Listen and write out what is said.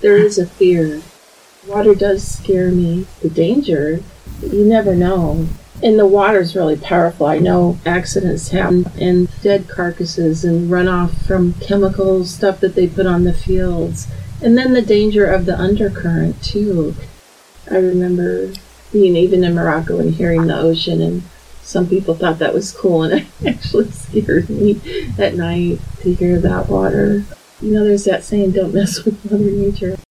there is a fear. Water does scare me. The danger, you never know. And the water's really powerful. I know accidents happen and dead carcasses and runoff from chemical stuff that they put on the fields. And then the danger of the undercurrent, too. I remember being even in Morocco and hearing the ocean, and some people thought that was cool, and it actually scared me at night to hear that water. You know, there's that saying, don't mess with Mother Nature.